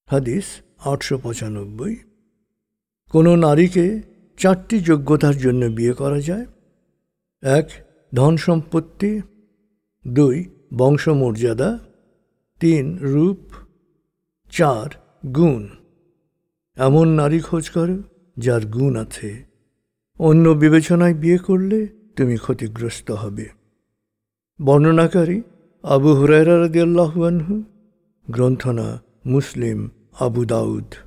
হাদিস 895। কোনো নারীকে 4টি যোগ্যতার জন্য বিয়ে করা যায়। 1. ধন সম্পত্তি। 2. বংশমর্যাদা। 3. রূপ। 4. গুণ। এমন নারী খোঁজ করো যার গুণ আছে। অন্য বিবেচনায় বিয়ে করলে তুমি ক্ষতিগ্রস্ত হবে। বর্ণনাকারী আবু হুরায়রা রাদিয়াল্লাহু আনহু। গ্রন্থনা মুসলিম, আবু দাউদ।